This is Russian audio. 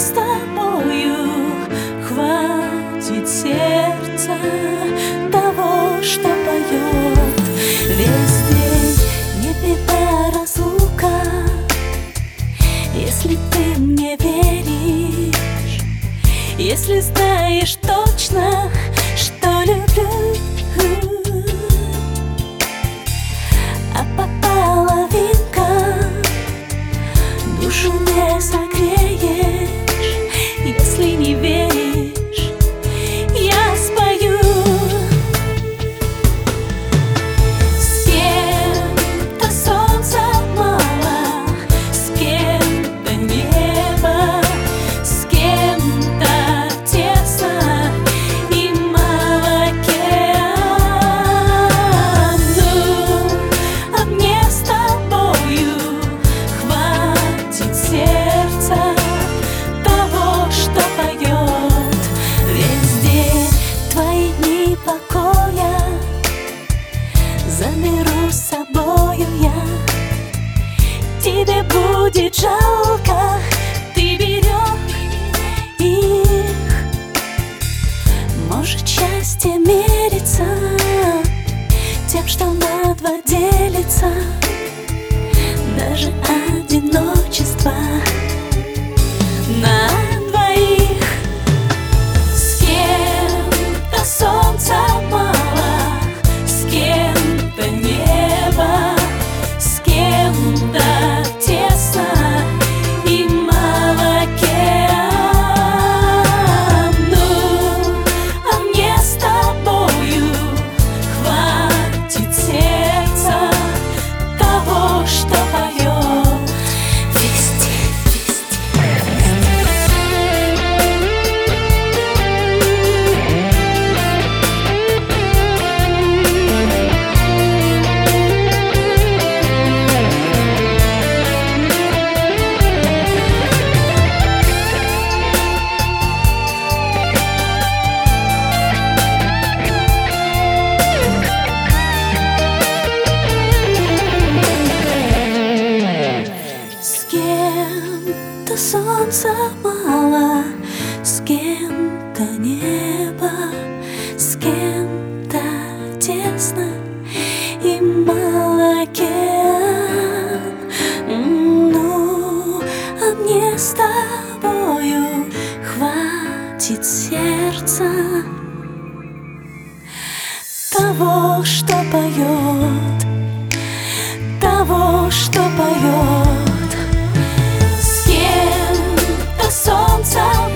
с тобою хватит сердца того, что поет весь день. Не беда разлука, если ты мне веришь, если знаешь точно, что люблю. А по половинкам душу не согреешь, если не веришь, я спою. С кем-то солнца мало, с кем-то небо, с кем-то тесно и мало океан. Ну, а мне с тобою хватит сердца того, что поет весь день. Твои дни покоя заберу с собою я. Тебе будет жалко, ты берег их. Может, счастье мерится тем, что на два делится, даже одиночество на двоих. С кем-то солнца мало, с кем-то небо, с кем-то тесно и мало океан. Ну, а мне с тобою хватит сердца того, что поет везде, с кем-то солнца мало, с кем-то небо, с кем-то тесно и мало океан. Ну, а мне с тобою хватит сердца того, что поет, того, что поет. С кем-то солнца